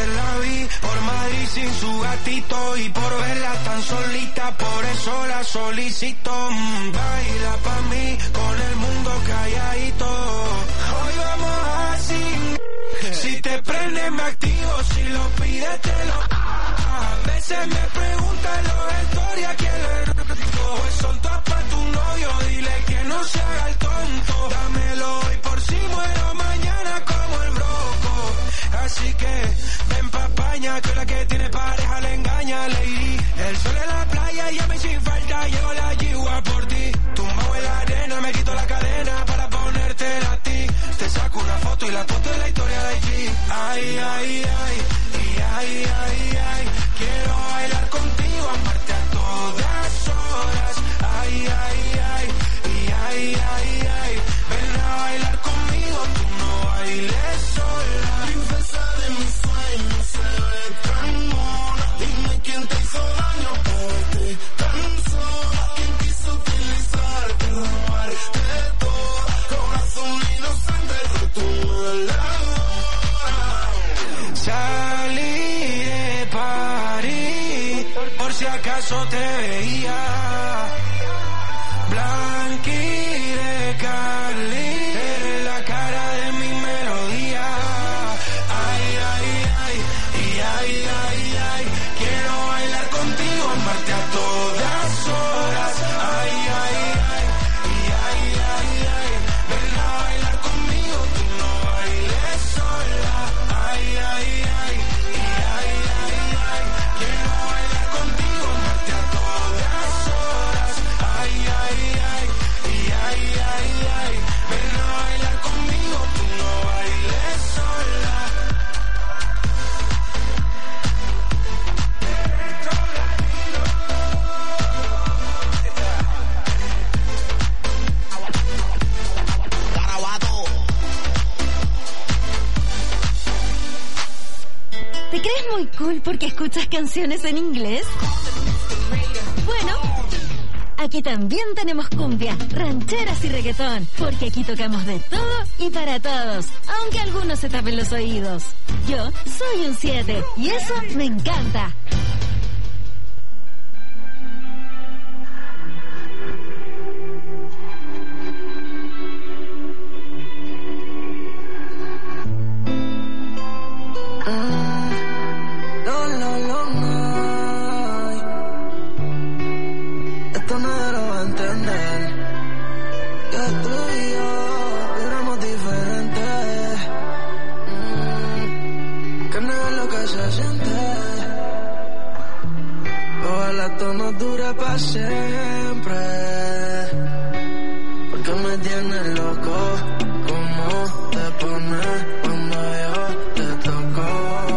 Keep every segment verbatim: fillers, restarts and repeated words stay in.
ayer la vi por Madrid sin su gatito y por verla tan solita, por eso la solicito. Mm, baila pa' mí con el mundo calladito. Hoy vamos a sin. Si te prende me activo, si lo pides te lo. A veces me preguntan los historias quién le rico. Pues son todas pa' tu novio, dile que no se haga el tonto. Dámelo hoy por si muero mañana como el broco. Así que ven pa' España, que la que tiene pareja le engaña, lady. El sol en la playa y a mí sin falta llego la yigua por ti. Tumbado en la arena, me quito la cadena para ponértela a ti. Te saco una foto y la foto es la historia de allí. Ay, ay, ay, y ay, ay, ay. Quiero bailar contigo, amarte a todas horas. Ay, ay, ay, y ay, ay, ay. Ven a bailar conmigo, tú no bailes sola. Princesa de mis sueños, se ve tan mona. Dime quién te hizo daño, porque tan sola. Quien quiso utilizarte, robarte toda. Corazón inocente, tú me la adoras. Salí de París, por si acaso te veía. Blanqui de Cali, eres la cara de mi melodía. Ay, ay, ay, y ay, ay, ay. Quiero bailar contigo, amarte a todas horas. Ay, ay, ay, y ay, ay, ay. Ven a bailar conmigo, tú no bailes sola. Ay, ay, ay, y ay, ay, ay. Quiero bailar contigo, amarte a todas horas. Ay, ay, ay, y ay, ay, ay. Ven a bailar conmigo, tú no bailes sola. ¿Te crees muy cool porque escuchas canciones en inglés? Bueno, aquí también tenemos cumbia, rancheras y reggaetón, porque aquí tocamos de todo y para todos, aunque algunos se tapen los oídos. Yo soy un siete y eso me encanta. No, no, no, no. Esto no lo va a entender. Que tú y yo éramos diferentes. Mm, que no es lo que se siente. Ojalá esto no dure para siempre. Porque me tienes loco. ¿Cómo te pones cuando yo te toco?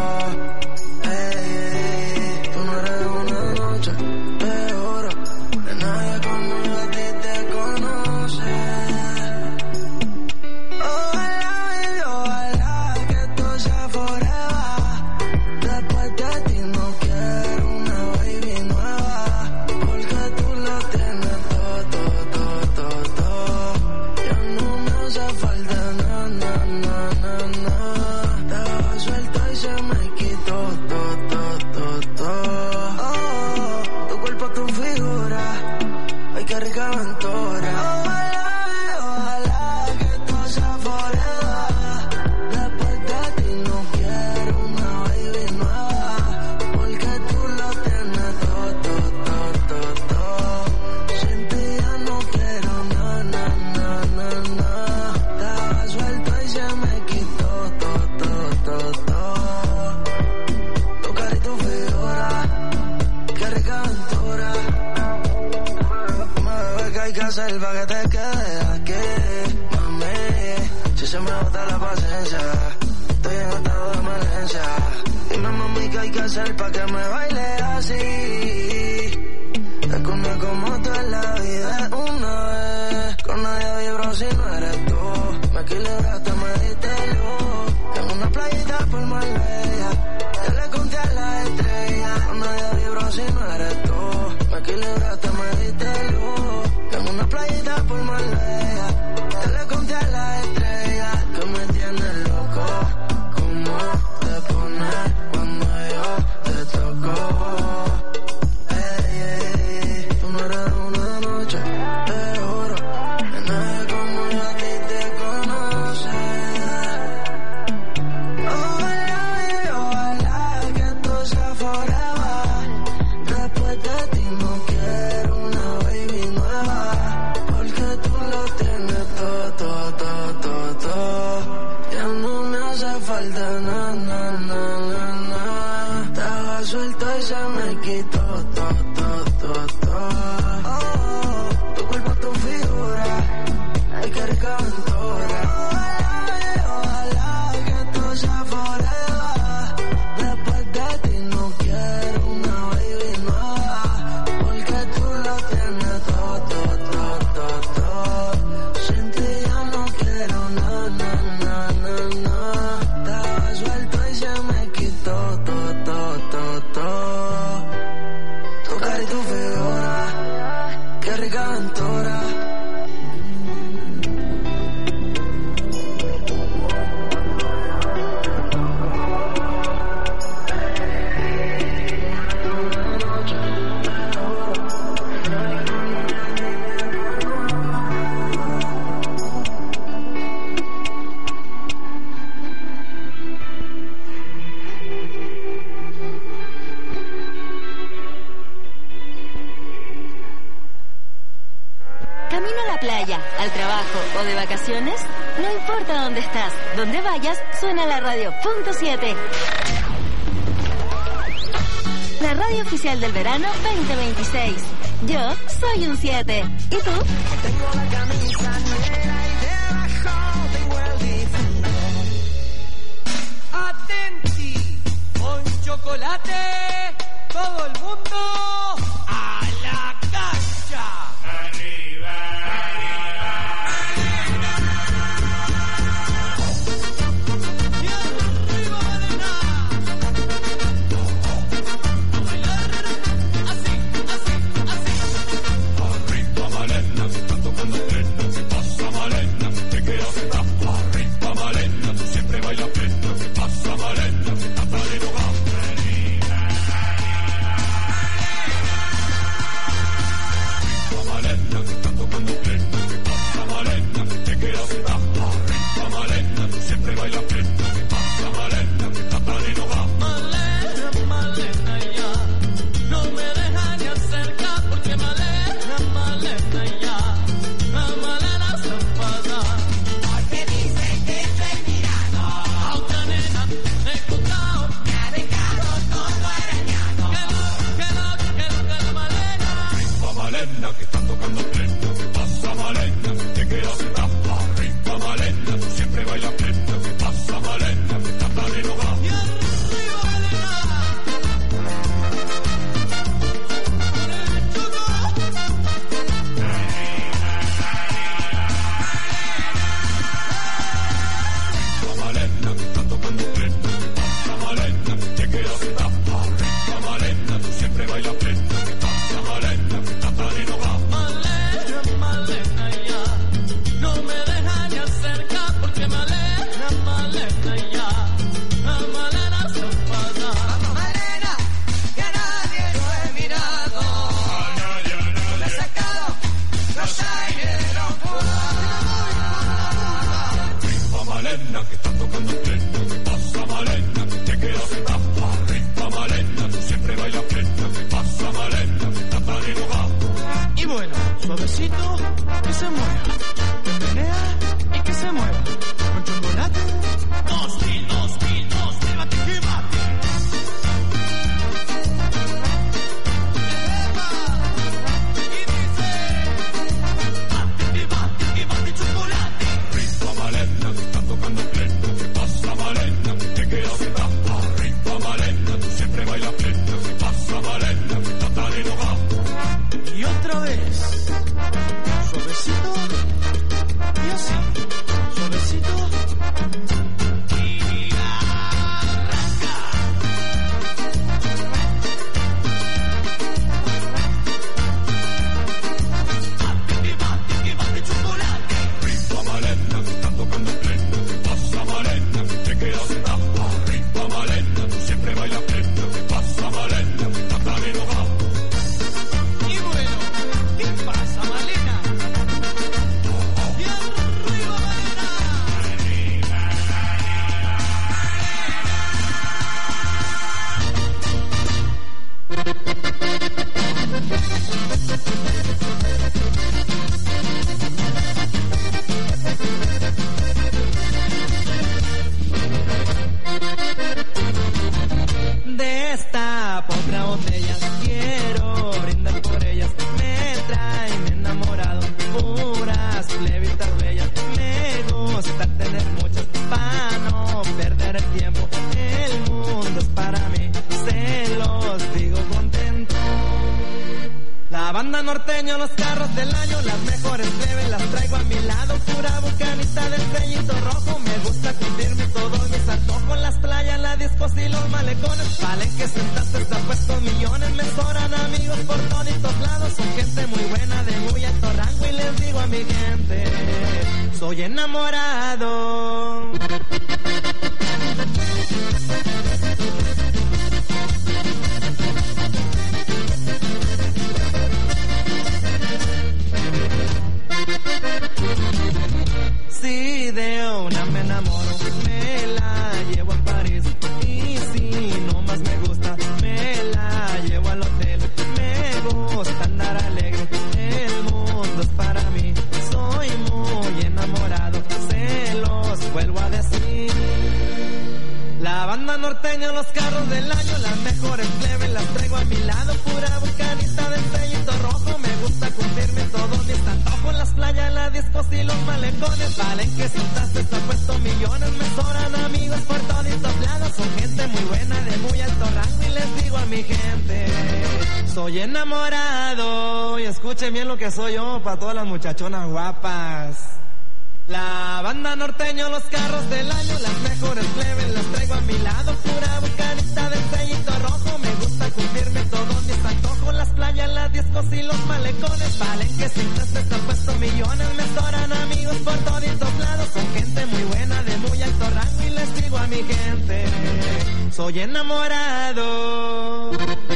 hacer pa' que me baile así? Te comí como tú en la vida una vez. Con nadie vibro si no eres tú. Me equilibraste, me diste luz. En una playita por Marbella, te le conté a la estrella. Con nadie vibro si no eres tú. Me equilibraste, me diste luz. En una playita por Marbella, te le conté a la estrella. Que me tienes loco, ¿cómo te pones? se me quitó todo, todo, todo, todo. Oh, tu cuerpo, tu figura, ay, qué rica aventura. Ojalá, ojalá que esto sea forever. Después de ti no quiero una baby nueva, porque tú lo tienes todo, todo, todo, todo, todo. Sin ti ya no quiero nada, nada, nada, nada. Estaba suelto y se me quitó todo, todo, todo, todo. Tu cara y tu figura, qué rica aventura. Camino a la playa, al trabajo o de vacaciones, no importa dónde estás, donde vayas, suena la radio punto siete. La radio oficial del verano veinte veintiséis. Yo soy un siete. ¿Y tú? Tengo la camisa negra y debajo tengo el difunto. Atenti, con chocolate, todo el mundo a la cancha. Arriba, arriba, Malena. Y arriba, Malena. A bailar así, así, así. Arriba Malena, se está tocando plena, ¿qué pasa Malena? Te quedas atrás. Arriba Malena, tú siempre bailas plena, ¿qué pasa Malena? Te está talero arriba Malena, que botellas, quiero brindar por ellas. Me traen enamorado, puras plebitas bellas. Me gusta tener muchas para no perder el tiempo. El mundo es para mí, se los digo contento. La banda norteño, los carros del año, las mejores plebes las traigo a mi lado. Pura bucanita del sellito rojo, me gusta cumplirme todos mis antojos. Las playas, las discos y los malecones, valen que sentaste, está puesto millones. Me sobran amigos por todos lados, son gente muy buena de muy alto rango. Y les digo a mi gente, soy enamorado. Si de una me enamoro, me la llevo a París. Y si no más me gusta, me la llevo al hotel. Me gusta andar alegre, el mundo es para mí. Soy muy enamorado, se los vuelvo a decir. La banda norteña, los carros del año, las mejores plebes las traigo a mi lado. Pura bucanita del sellito rojo, me gusta cumplirme todos mis antojos. Las playas, las discos y los malecones, valen que sentaste, está puesto millones. Me sobran amigos por todos lados, son gente muy buena de muy alto rango. Y les digo a mi gente, soy enamorado. Y escuchen bien lo que soy yo para todas las muchachonas guapas. La banda norteño, los carros del año, las mejores plebes las traigo a mi lado. Pura bucanita del sellito rojo, me gusta cumplirme todos mis antojos. Las playas, las discos y los malecones, valen que siempre están puestos millones. Me sobran amigos por todos lados, son gente muy buena de muy alto rango. Y les digo a mi gente, soy enamorado.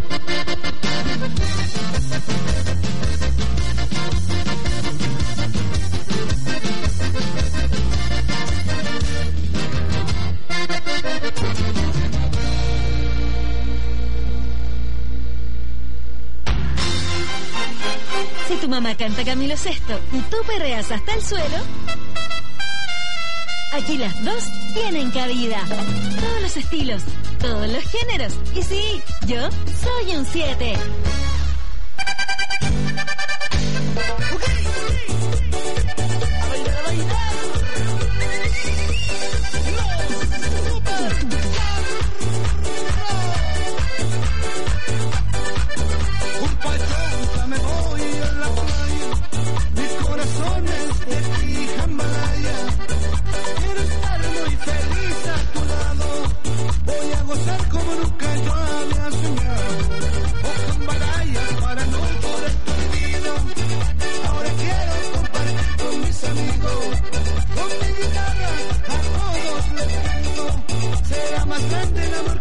Si tu mamá canta Camilo Sesto y tú perreas hasta el suelo, aquí las dos tienen cabida. Todos los estilos, todos los géneros. Y sí, yo soy un siete. Gozar como nunca yo había soñado. O con batallas para no poder olvido. Ahora quiero compartir con mis amigos. Con mi guitarra a todos les canto. Será más grande el amor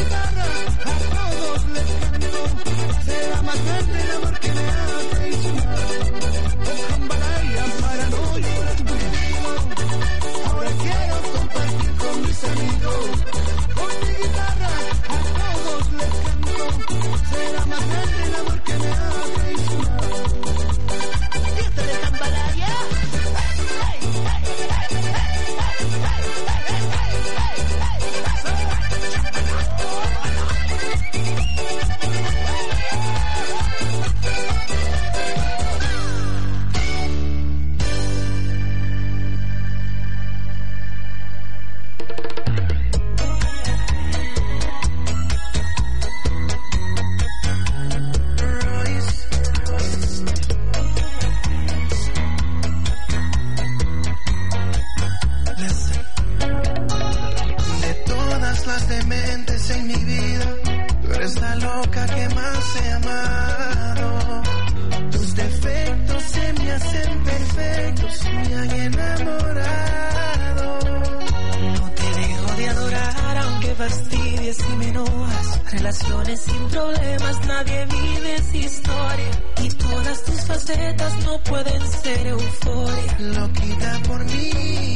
guitarra a todos les canto. Será más grande el amor que me ha traicionado. Oh, jambalaya, paranoia. Ahora quiero compartir con mis amigos. Con mi guitarra a todos les canto. Será más grande el amor que me ha traicionado. Fiesta de jambalaya. Relaciones sin problemas, nadie vive esa historia. Y todas tus facetas no pueden ser euforia. Loquita por mí,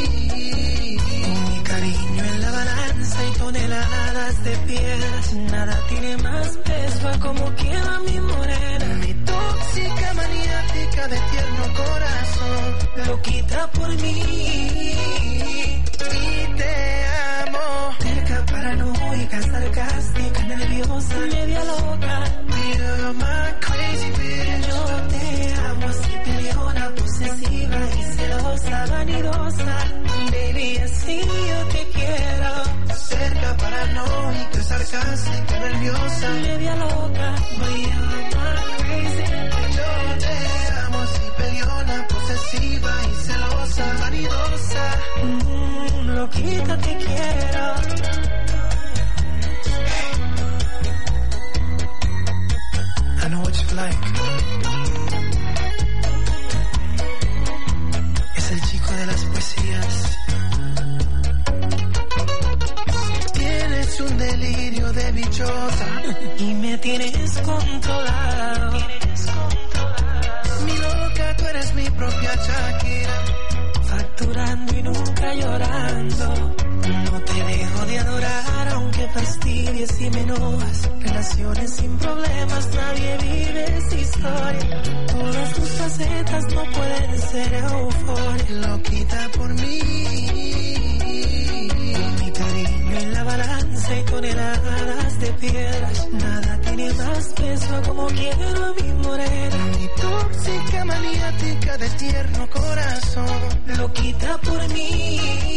mi cariño en la balanza y toneladas de piedras. Nada tiene más peso a como quiera mi morena. Mi tóxica maniática de tierno corazón. Loquita por mí, y te amo. Terca, paranoica, sarcástica, nerviosa, media loca. You're my crazy bitch. Yo te amo así, peleona, posesiva y celosa, vanidosa. Baby, así yo te quiero. Cerca, paranoica, sarcástica, nerviosa, media loca. You're my crazy bitch. Yo te amo así, peleona, posesiva y celosa, vanidosa. Mm, loquita te quiero. I know what you like. Es el chico de las poesías. Tienes un delirio de bichosa y me tienes controlado. Mi loca, tú eres mi propia Shakira. Facturando y nunca llorando. No te dejo de adorar aunque fastidies y me enojas. Relaciones sin problemas, nadie vive esa historia. Todas tus facetas no pueden ser euforia. Loquita por mí, mi cariño en la balanza y toneladas de piedras. Nada tiene más peso a como quiero a mi morena. Mi tóxica maniática de tierno corazón. Loquita por mí,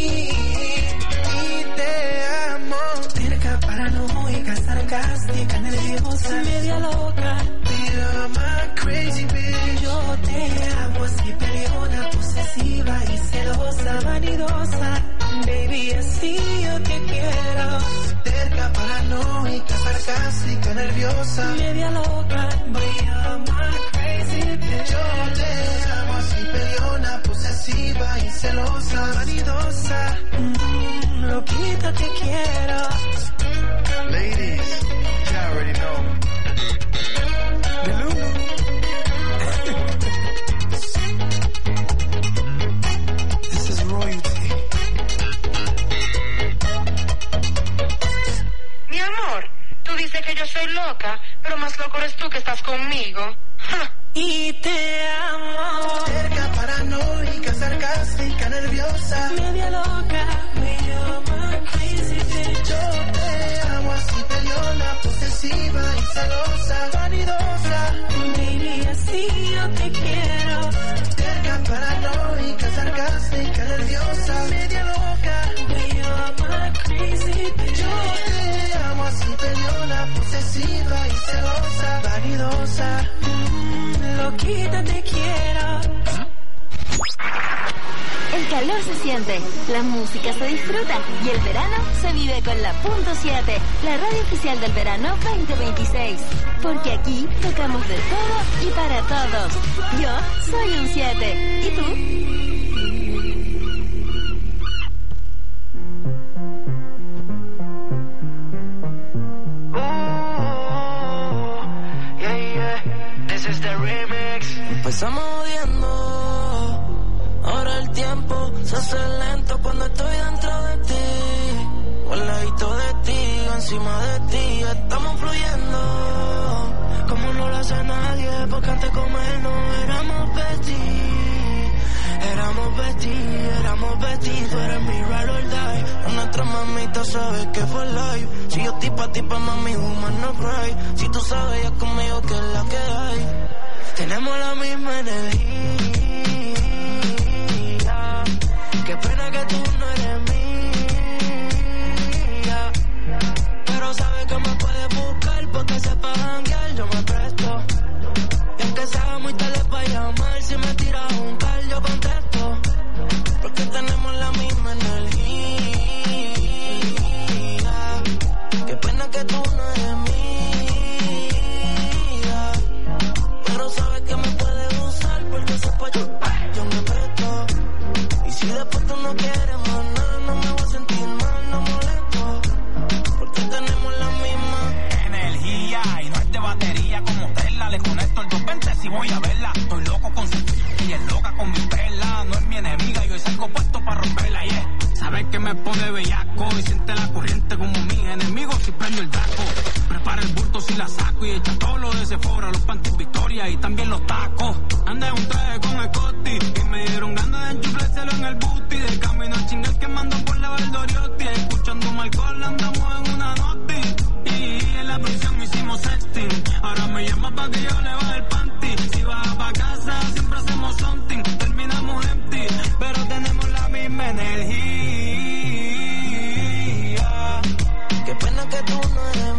y te amo. Terca, paranoica, sarcástica, nerviosa, media loca. You're my crazy bitch. Yo te amo así, peleona, posesiva y celosa, vanidosa. Baby, así yo te quiero. Terca, paranoica, sarcástica, nerviosa, media loca. You're my crazy bitch. Yo te amo así, peleona, posesiva y celosa, vanidosa. Mm, loquita te quiero. Ladies, you already know. Belulu. This is royalty. Mi amor, tú dices que yo soy loca, pero más loco eres tú que estás conmigo. ¡Ja! Y te amo. Terca, paranoica, sarcástica, nerviosa, media loca. You're my crazy bitch. yo te amo así, peleona, posesiva y celosa, vanidosa. Baby, así yo te quiero. Terca, paranoica, sarcástica, nerviosa, media loca. You're my crazy bitch. Yo te amo así, peleona, posesiva y celosa, vanidosa. Mm, loquita te quiero. El calor se siente, la música se disfruta y el verano se vive con la punto siete, la radio oficial del verano veinte veintiséis. Porque aquí tocamos de todo y para todos. Yo soy un siete. ¿Y tú? porque antes de comer no éramos besties. Éramos besties, éramos besties. Tú eres mi ride or die. Con nuestra mamita sabes que fue live. Si yo tipa tipa mami, woman no cry. Si tú sabes ya conmigo que es la que hay. Tenemos la misma energía. Qué pena que tú no eres mía. Pero sabes que me puedes buscar porque sepa janguear, yo me presto. Y aunque sea muy tarde para llamar, si me tiras un call yo contesto. Porque tenemos la misma energía. Qué pena que tú no eres mía. Pero sabes que me puedes usar porque sepa yo, yo me presto. Y si después tú no quieres más nada, no me voy a sentir mal, no molesto. Porque tenemos la misma energía. Y no es de batería como Tesla. Le conecto el doscientos veinte si voy a verla. Estoy loco con su y es loca con mi perla. No es mi enemiga, yo salgo puesto para romperla, yeah. Sabes que me pone bellaco y siente la corriente como mis enemigos si prendo el daco. Prepara el bulto si la saco y echa todo lo de ese foro, los panties Victoria y también los tacos. Anda en un traje con el Scotty y me dieron ganas de enchuflárselo en el booty. De camino a chingar que mando por la Valdoriotti. Escuchando un alcohol andamos en una noti. Y en la prisión hicimos sexting. Ahora me llama pa' que yo le baje el panty. Si vas pa' casa siempre hacemos something. Terminamos empty, pero tenemos la misma energía. Qué pena que tú no eres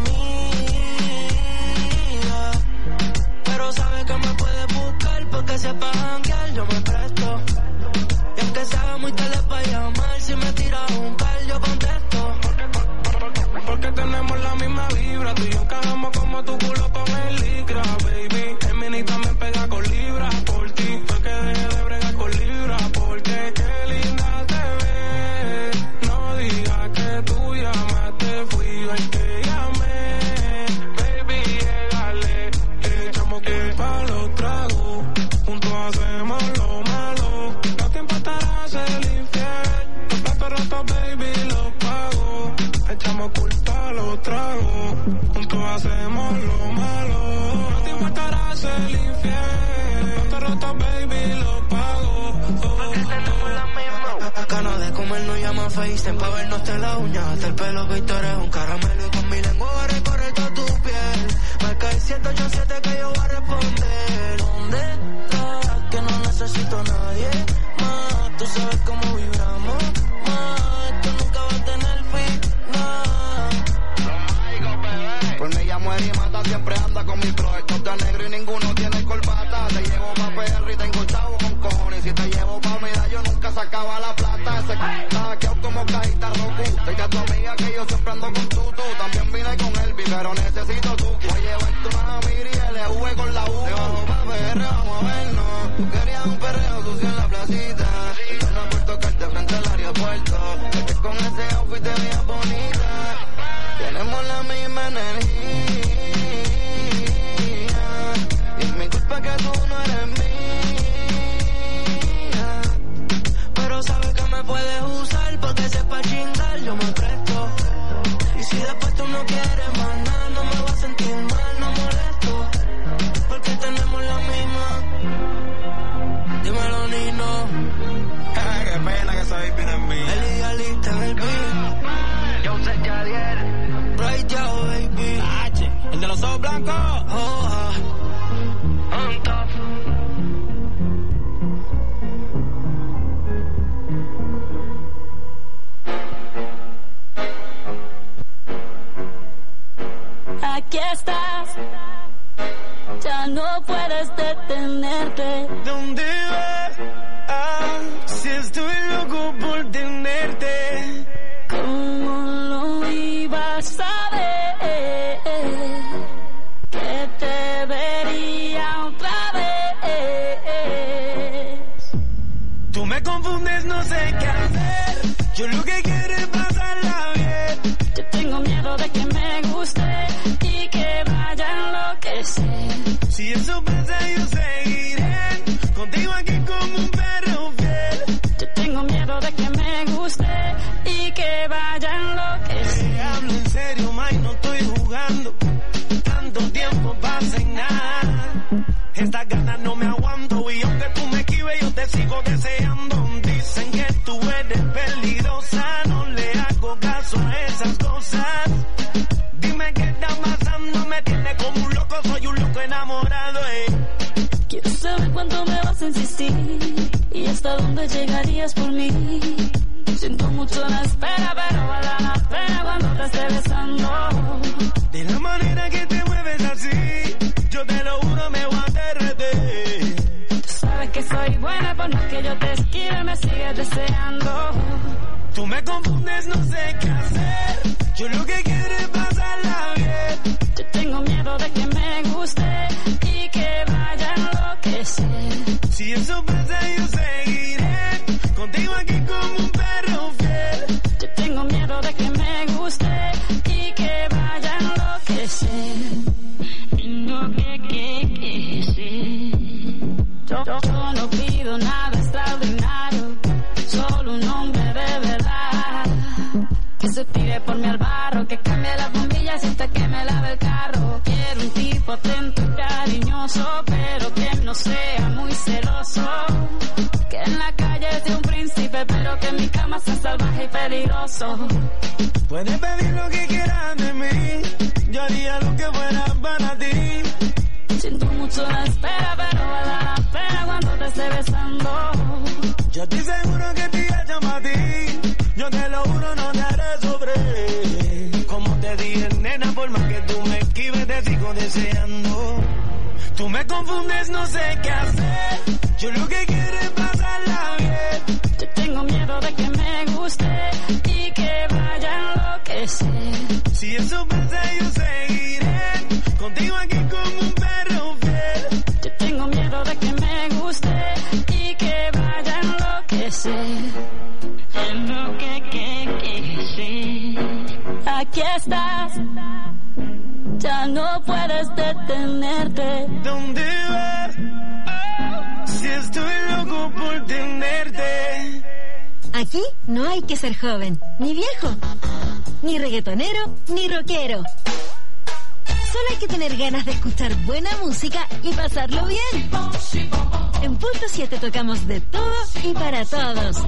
mía. Pero sabes que me puedes buscar porque sepa janguear, yo me presto. Y aunque sea muy tarde para llamar, si me tiras un call yo contesto. Porque tenemos la misma vibra. Tú y yo encajamos como tu culo con el licra, baby. El mini también pega con libra. Por ti fue que dejé de bregar con libra. Porque qué linda te ves. No digas que tú llamaste, fui yo el que llamé. Baby, llegale. Echamos culpa a los tragos. Juntos hacemos lo malo. No te importará ser infiel. Los platos rotos, baby, los pago. Echamos culpa a los tragos. Juntos hacemos lo malo. No te importará ser infiel. Los platos rotos, baby, los pago. Porque tenemos la misma. Ganas de comer no llama FaceTime pa' vernos de la uña. Hasta el pelo que tú eres un caramelo. Y con mi lengua voy a recorrer toda tu piel. Marca el siete ocho siete que yo voy a responder. ¿Dónde estás? Que no necesito a nadie más. Tú sabes cómo vibramos más. Esto nunca va a tener final. Por mí ella muere y mata, siempre anda con mi flow. Esto está negro y ninguno tiene corbata. Te llevo pa' P R y tengo chavo con cojones. Si te llevo pa' unidad yo nunca sacaba la plata. Ese c*** está hackeado como cajita Roku. Dile a tu amiga que yo siempre ando con tutu. También vine con Elvi, pero necesito tu. Voy a llevar tu mami y L V con la U. Te bajo pa' P R, vamos a vernos. Tú querías un perreo sucio en la placita. Yo no por tocarte frente al aeropuerto. Es que con ese outfit te veías bonita. Tenemos la misma energía. Y es mi culpa que tú no eres mía. Pero sabes que me puedes usar porque sepa chingar, yo me presto. Y si después tú no quieres más nada, no me voy a sentir mal, no molesto. Porque tenemos la misma. Dímelo, Nino. Qué pena que esa baby no es mía. El idealista en el beat. Yo sé que ayer. Right yo, baby. H, el de los ojos blancos. Oh, ah. On top. Aquí estás, ya no puedes detenerte. ¿Dónde vas? Ah, si estoy loco por tenerte. ¿Cómo lo ibas a ver? Que te vería otra vez. Tú me confundes, no sé qué hacer. Yo lo que quiero es pasarla bien. Yo tengo miedo de que me guste y que vaya a enloquecer. Si eso pasa yo seguiré contigo aquí como un perro fiel. Yo tengo miedo de que me guste y que vaya a enloquecer. Te hablo en serio, Mike, no estoy jugando. Tanto tiempo pasa en nada. Estas ganas no me aguanto y aunque tú me esquives yo te sigo deseando. Dicen que tú eres peligrosa, no le hago caso a esas cosas. Dime qué está pasando, me tiene como un loco, soy un loco enamorado, eh. Quiero saber cuánto me vas a insistir y hasta dónde llegarías por mí. Siento mucho la espera, pero vale la pena cuando te esté besando. De la manera que te mueves así, yo te lo juro me voy a derretir. Tú sabes que soy buena, por más que yo te esquive, me sigues deseando. Tú me confundes, no sé qué hacer. Yo lo que quiero es pasarla bien. Yo tengo miedo de que me guste y que vaya a enloquecer. Si eso pasa yo seguiré contigo aquí como un perro fiel. Yo tengo miedo de que me guste y que vaya a enloquecer. No que que que sí. Yo, yo, yo no pido nada extraordinario, solo un hombre de verdad que se tire por mí al barro, que cambie las bombillas hasta que me lave el carro. Quiero un tipo atento y cariñoso, pero que no sea muy celoso. Que en la calle sea un príncipe, pero que en mi cama sea salvaje y peligroso. Puedes pedir lo que quieras de mí, yo haría lo que fuera para ti. Siento mucho la espera, pero vale la pena cuando te esté besando. Yo estoy seguro que te llamo a ti, yo te lo juro no te haré sobre. Como te dije, nena, por más que tú me esquives te sigo deseando. Tú me confundes, no sé qué hacer, yo lo que quiero es pasarla bien. Yo tengo miedo de que me guste y que vaya a enloquecer. Si eso pasa yo seguiré contigo aquí como un perro fiel. Yo tengo miedo de que me guste y que vaya a enloquecer. En lo que, que, que, sí. Aquí estás, ya no puedes detenerte. ¿Dónde vas? Oh, si estoy loco por tenerte. Aquí no hay que ser joven, ni viejo, ni reggaetonero, ni rockero. Solo hay que tener ganas de escuchar buena música y pasarlo bien. En Punto siete tocamos de todo y para todos.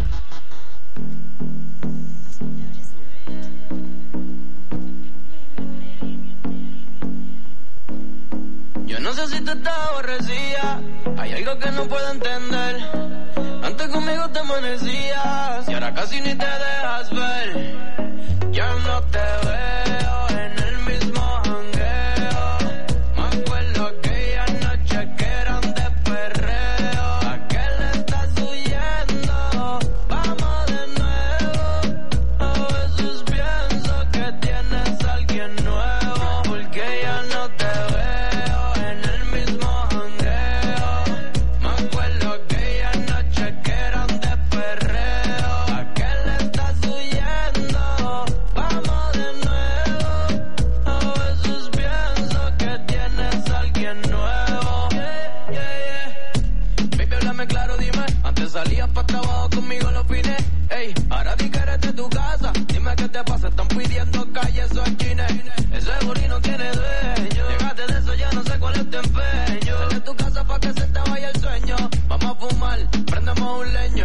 Yo no sé si tú estás aborrecida, hay algo que no puedo entender. Antes conmigo te amanecías y ahora casi ni te dejas ver. Yo no te veo en el mismo jangueo. Me acuerdo aquella noche que eran de perreo. ¿A qué le estás huyendo? Vamos de nuevo. A veces pienso que tienes a alguien nuevo, porque ya no te veo en el mismo jangueo. Me acuerdo aquella noche que eran de perreo. ¿A qué le estás huyendo? Vamos de nuevo. A veces pienso que tienes a alguien nuevo. Yeah, yeah, yeah. Baby, háblame claro, dime. Antes salías pa' trabajo conmigo los fines. Ey, ahora di que eres de tu casa. Dime qué te pasa, están pidiendo calle esos chines. Ese boli no tiene dueño. Llegaste de eso, ya no sé cuál es tu empeño. Sal de tu casa pa' que se te vaya el sueño. Vamos a fumar, prendemos un leño.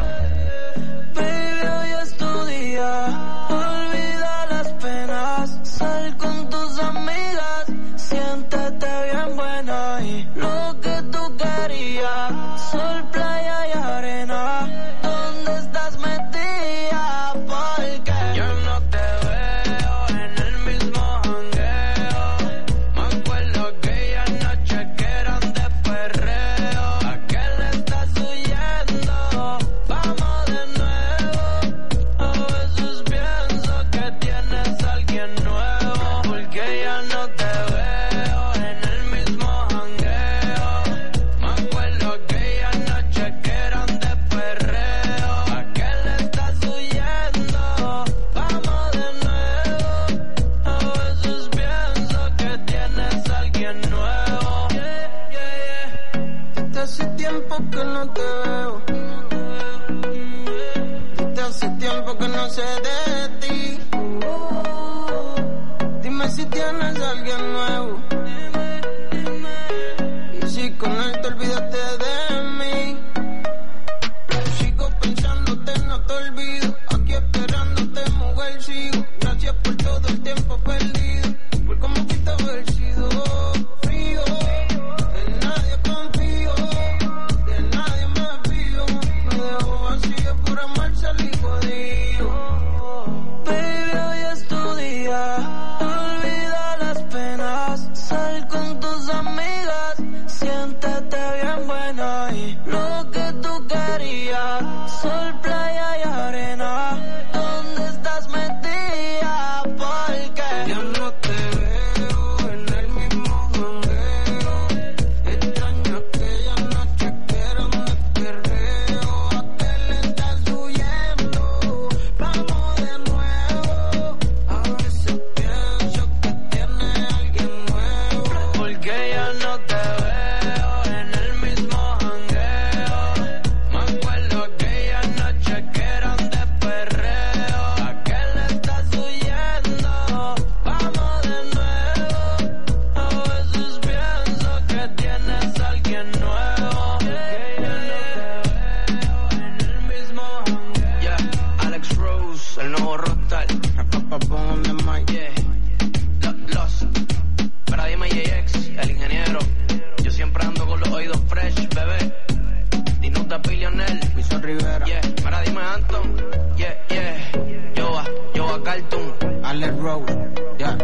Baby, hoy es tu día. Olvida las penas. Sal con tus amigas. Siéntete bien buena. Y lo que tú querías. Sol, playa y arena. ¿Dónde estás metida? Porque yo no te veo en el mismo jangueo. Me acuerdo aquella noche que eran de perreo. ¿A qué le estás huyendo? Vamos de nuevo. A veces pienso que tienes a alguien nuevo, porque ya no te veo en el mismo jangueo. Me acuerdo aquella noche que eran de perreo. ¿A qué le estás huyendo? Vamos de nuevo. A veces pienso que tienes a alguien nuevo. Yeah, yeah, yeah. Desde hace tiempo que no te veo. Desde hace tiempo que no sé de ti. Dime si tienes a alguien nuevo. Y si con Rose, el nuevo rockstar. On the mic, yeah. Los, pero dime J X, el ingeniero. Yo siempre ando con los oídos fresh, bebé. Dinuta Billionaire, Luis Rivera. Yeah, para dime Anton, yeah, yeah. Yo a, yo a Cartoon, Alex Rose, yeah.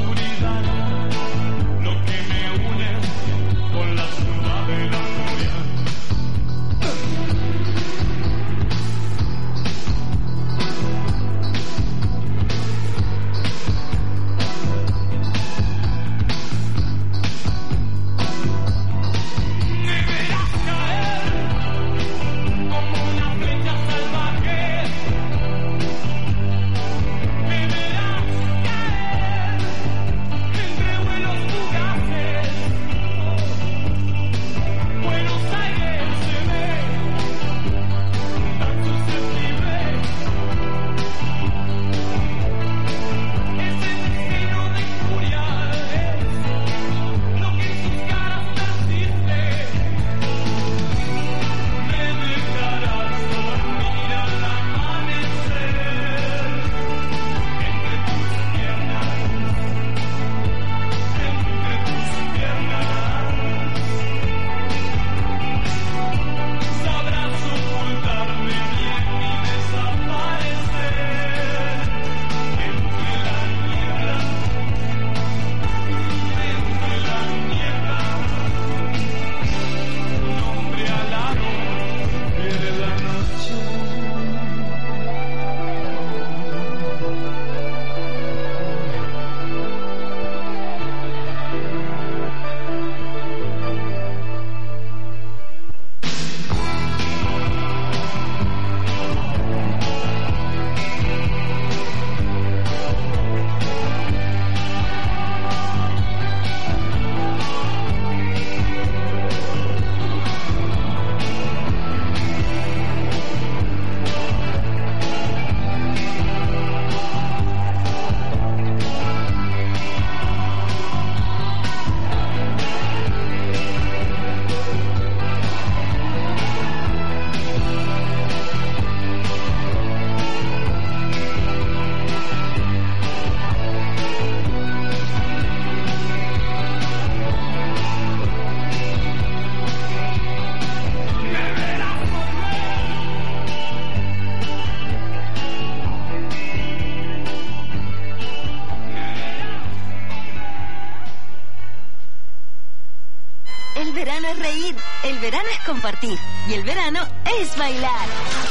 Con la ciudad de la furia. El verano es reír, el verano es compartir y el verano es bailar.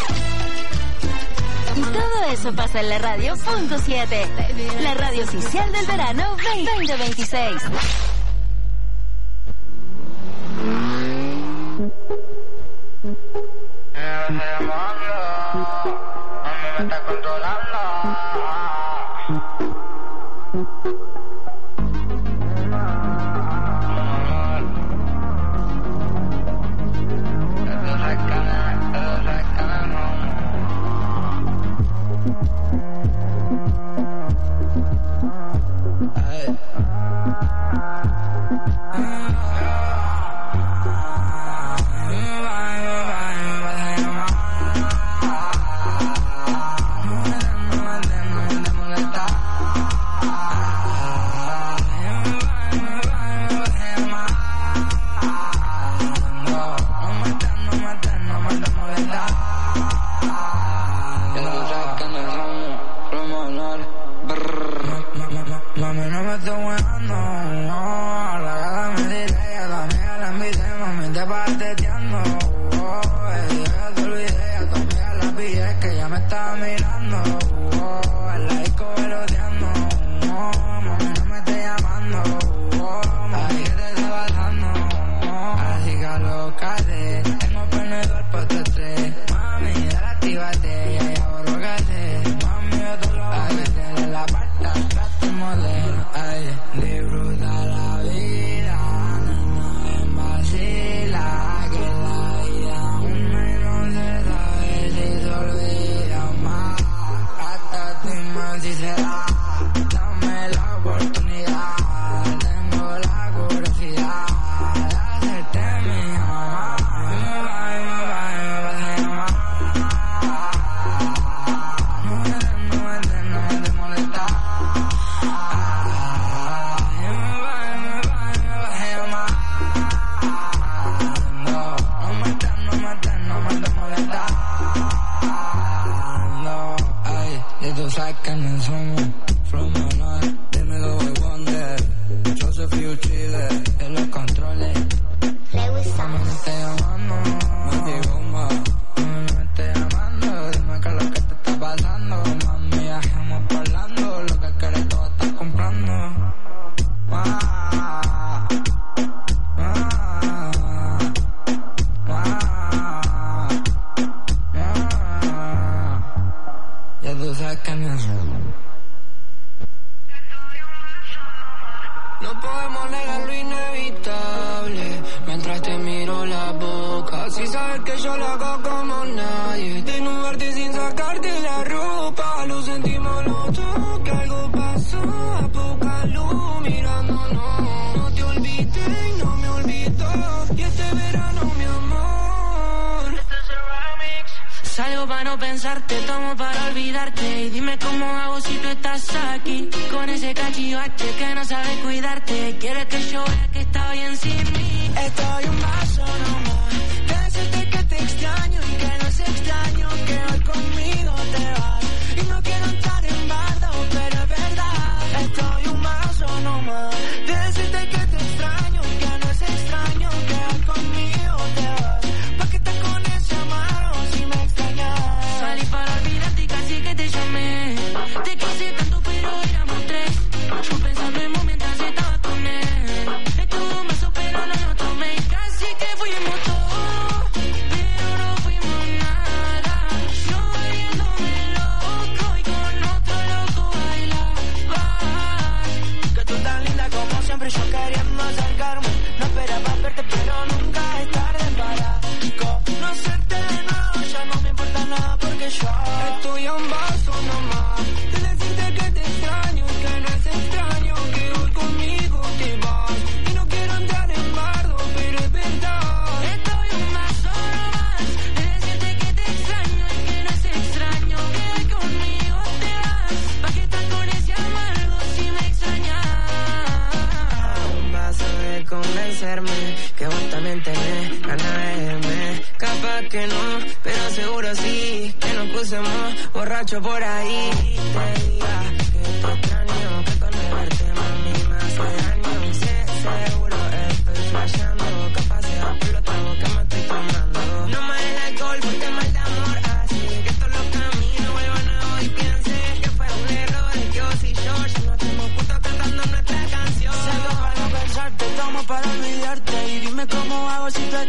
Y todo eso pasa en la radio punto siete, la radio oficial del verano veinte veintiséis. Me está controlando. Borracho por ahí, te diga que te extraño, que con el verte mami me hace daño. Sé seguro estoy flasheando, capaz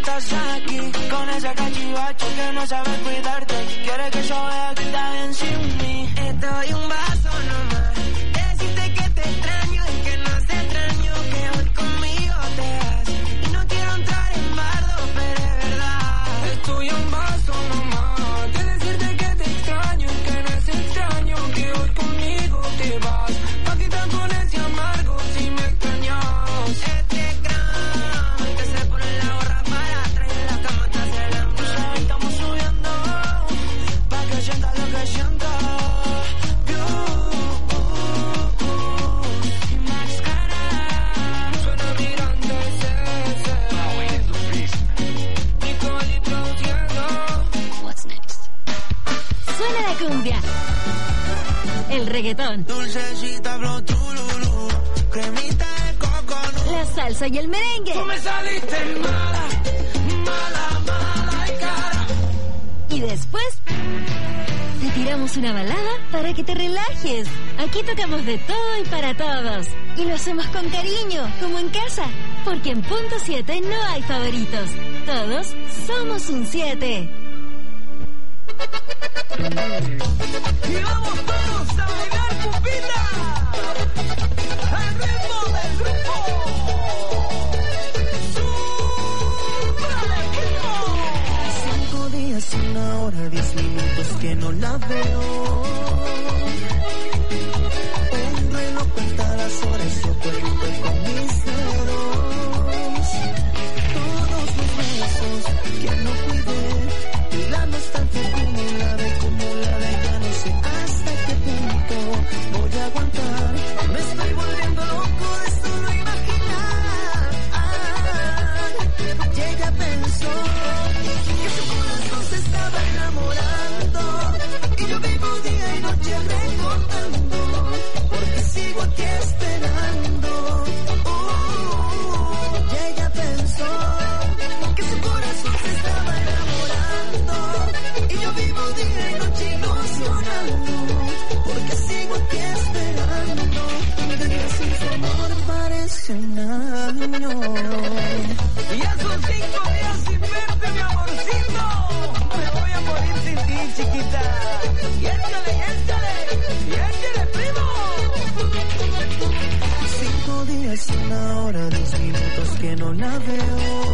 estás aquí con ese cachivache que no sabe cuidarte. Quiere que yo vea que está bien sin mí. Estoy un vaso nomás. Decirte que te extraño y que no te extraño, que hoy conmigo te vas. Y no quiero entrar en bardo, pero es verdad. Estoy un vaso nomás. De decirte que te extraño y que no es extraño, que hoy conmigo te vas. Pa' quitar con ese amargo si me extrañas. Este gran que se pone la gorra para atrás y la cama te hace la mano. Estamos subiendo pa' que sienta lo que sienta. Suena la cumbia, el reggaetón, Dulcecita, blow, tululú, cremita de coco, la salsa y el merengue. Tú me saliste mala, mala, mala y cara. Y después te tiramos una balada para que te relajes. Aquí tocamos de todo y para todos. Y lo hacemos con cariño, como en casa. Porque en Punto siete no hay favoritos. Todos somos un siete. Y vamos todos a bailar pupita al ritmo del grupo. ¡Súbale, primo! cinco días, una hora, diez minutos que no la veo. Un reloj cuenta las horas, yo cuento con mis dedos. Todos los besos que no cuidé y la nostalgia acumulada, acumulada, ya no sé hasta qué punto voy a aguantar. Me estoy volviendo loco de solo imaginar. Y ella pensó que su corazón se estaba enamorando, y yo vivo día y noche recordando, porque sigo aquí esperando. Uh, y ella pensó que su corazón se estaba enamorando, y yo vivo día y noche ilusionando, porque sigo aquí esperando. Un día sin su amor parece un año. Y esos cinco días sin verte, mi amorcito, me voy a morir sin ti, chiquita. Y échale, y échale, y échale, primo. Cinco días, una hora, diez minutos que no la veo.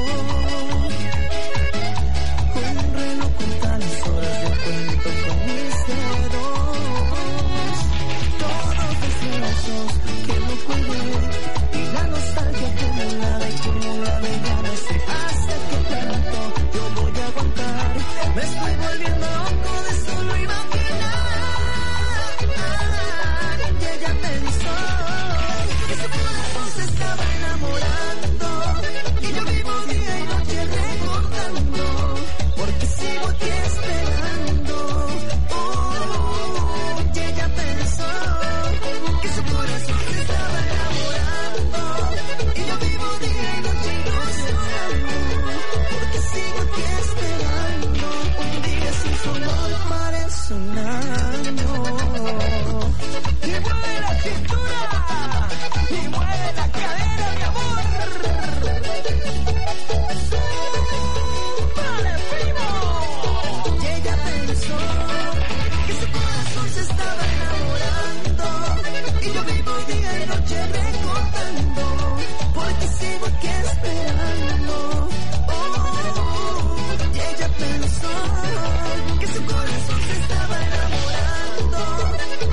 Un reloj cuenta las horas, yo cuento con mis dedos. Todos los besos que no cuidé y la nostalgia acumulada y acumulada, ya no sé hasta qué punto yo voy a aguantar. Me estoy volviendo loco de solo imaginar. Y ella pensó que su corazón se estaba enamorando, y yo vivo día y noche recordando, porque sigo aquí esperando. Oh, y ella pensó que su corazón se estaba enamorando, y yo vivo día y noche ilusionando, porque sigo aquí esperando. Un día sin su amor parece un año. Y mueve la cintura, y mueve la cadera, mi amor. ¡Súbale, primo! Y ella pensó que su corazón se estaba enamorando, y yo vivo día y noche recordando, porque sigo aquí esperando. Oh, y ella pensó que su corazón se estaba enamorando,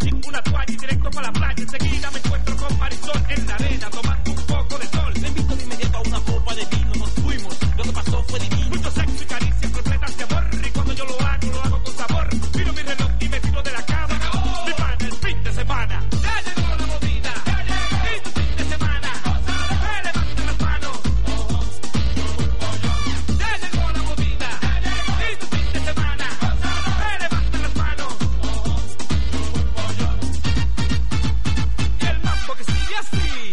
jean, una toalla y directo para la playa. Enseguida me encuentro con Marisol en la arena, tomando un poco de sol. Me invito de inmediato a una copa de vino, nos fuimos, lo que pasó fue divino. Mucho sexo y caricias repletas de amor, y cuando yo lo hago, lo hago con sabor. Miro mi reloj y me tiro de la cama. Mi pana, el fin de semana. Ya llegó la movida. Y tu fin de semana. Me levantan las manos. Ya llegó la movida. Y tu fin de semana. Me levantan las manos. Y el mambo que sigue así.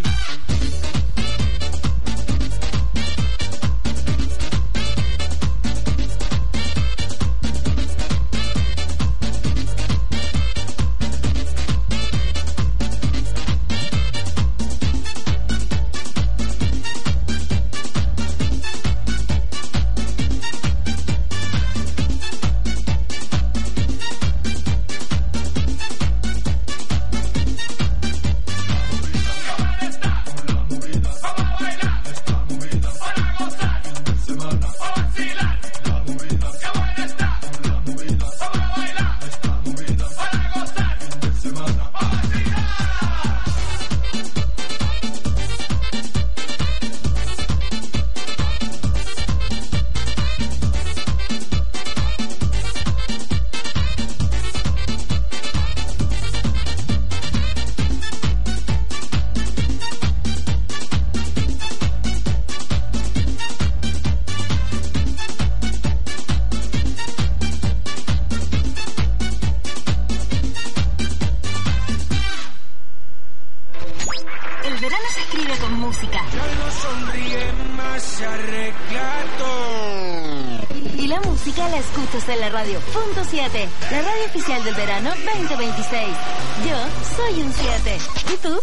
El verano se escribe con música. Ya no sonríe más, se arregla todo. Y la música la escuchas en la radio Punto siete, la radio oficial del verano veinte veintiséis. Yo soy un siete. ¿Y tú?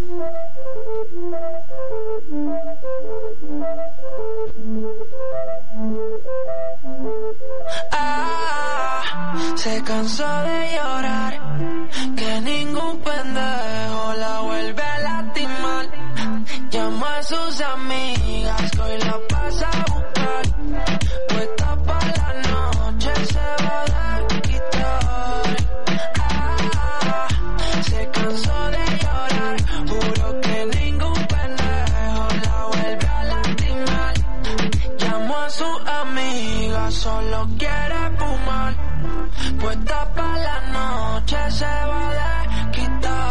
Ah, se cansó de llorar, que ningún pendejo la vuelve a lastimar. Llama a sus amigas que hoy la pasa a buscar. Puesta pa' la noche se va a quitar. Ah, se cansó de llorar, juro que ningún pendejo la vuelve a lastimar. Llamó a sus amigas, solo quiere fumar. Puesta pa' la noche se va a quitar.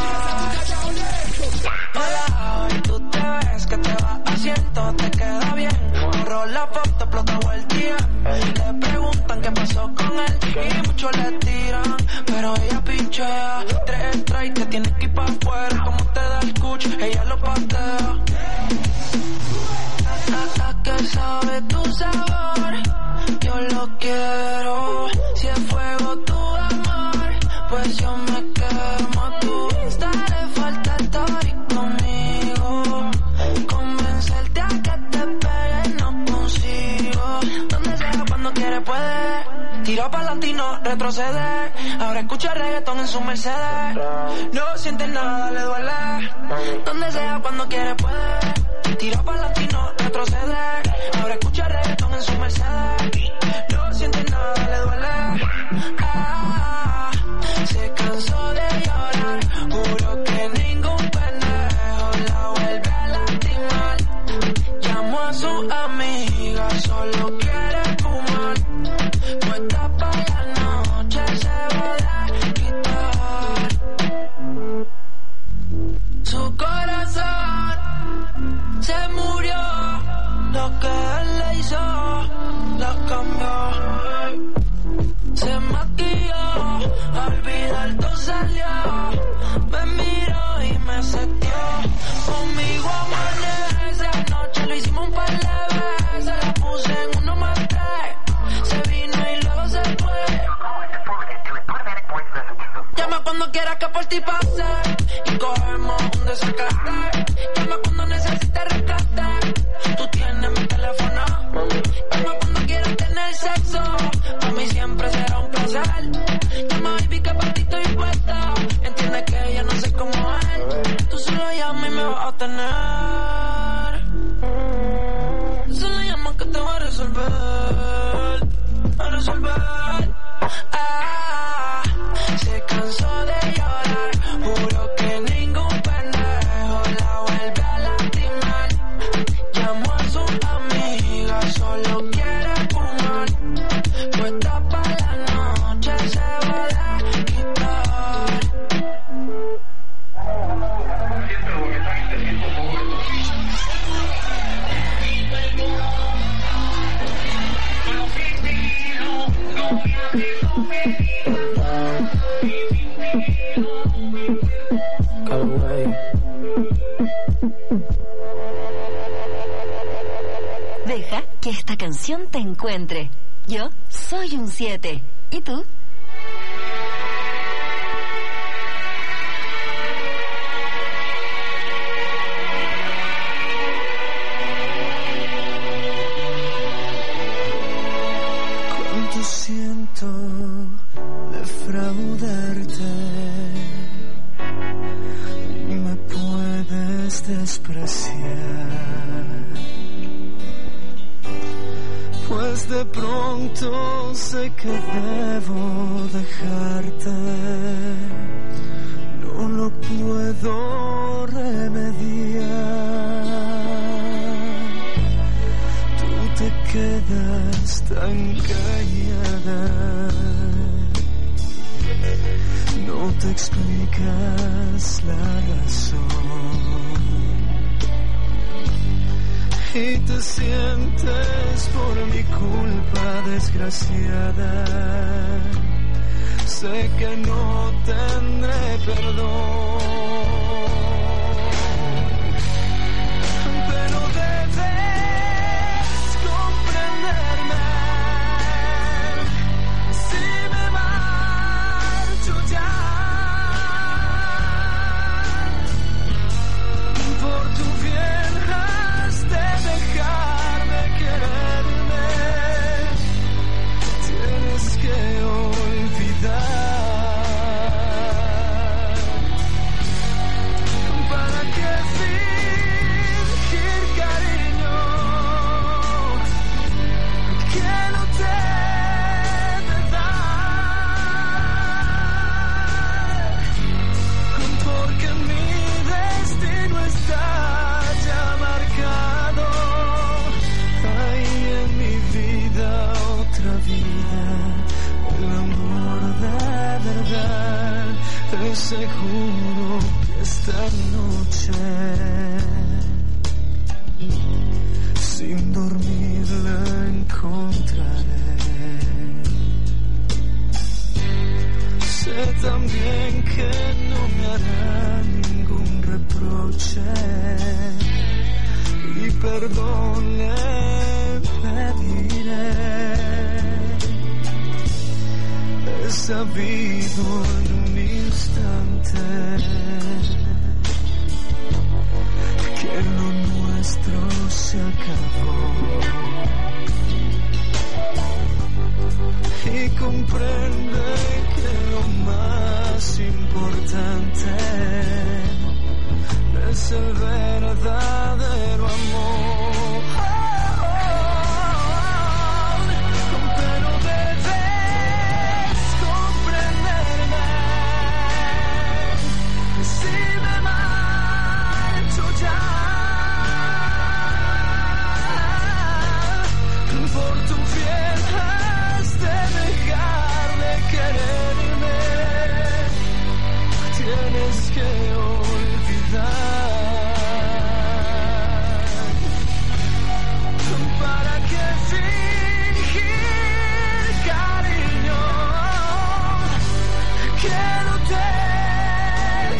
Hola, hoy tú te ves que te va haciendo, te queda bien. Borró la foto, explotó el día. Le preguntan qué pasó con él y muchos le tiran, pero ella pinchea. Tres strikes, te tienes que ir pa' afuera. Como te da el cucho, ella lo patea. Hasta que sabe tu sabor, yo lo quiero. Si es fuego tu amor, pues yo me quemo. A tu Insta le falta story conmigo. Convencerte a que te pegue no consigo. Donde sea, cuando quiere puede. Tiro pa'lante y no retroceder. Ahora escucha reggaetón en su Mercedes. No siente nada, le duele. Donde sea, cuando quiere puede. Tiro pa'lante y no retroceder. Ahora escucha reggaetón en su Mercedes. No siente nada, le duele. Ah, se cansó de llorar, juro que ningún pendejo la vuelve a lastimar. Llamó a su amiga, solo quiere fumar. Puesta pa' la noche se va a quitar. Su corazón se murió, lo que él le hizo lo cambió. Se maquilló, olvidar todo salió. Me miró y me setió. Conmigo amanece, anoche lo hicimos un par de veces. La puse en uno más tres. Se vino y luego se fue. Llama cuando quieras que por ti pase y cogemos un desacate. Llama cuando necesites rescate. Tú tienes mi teléfono. Llama cuando quieras tener sexo. A mí siempre será un placer. Llama baby que para ti estoy puesta. Entiende que ella no sé cómo es. Tú solo llama y me vas a tener. Tú solo llama que te va a resolver. A resolver. Ah, se cansó de llorar, Deja que esta canción te encuentre. Yo soy un siete. ¿Y tú? Cuánto siento defraudarte y me puedes despreciar. Pues de pronto sé que debo dejarte, no lo puedo remediar. Tú te quedas tan callada, no te explicas la razón. Y te sientes por mi culpa desgraciada. Sé que no tendré perdón, pero debes comprenderme. Si me marcho ya, por tu bien de dejar de quererme, tienes que olvidar. ¿Para qué fingir cariño que no te he de dar? Porque mi destino está ya marcado. Hay en mi vida otra vida, el amor de verdad. Te seguro que esta noche, sin dormir, la encontraré. Sé también que no me hará ningún reproche y perdón le pediré. He sabido en un instante que lo nuestro se acabó, y comprende que lo más importante es el verdadero amor. Pero debes comprenderme. Si me marcho ya, por tu bien has de dejar de quererme. Tienes que olvidar. ¿Para qué fin?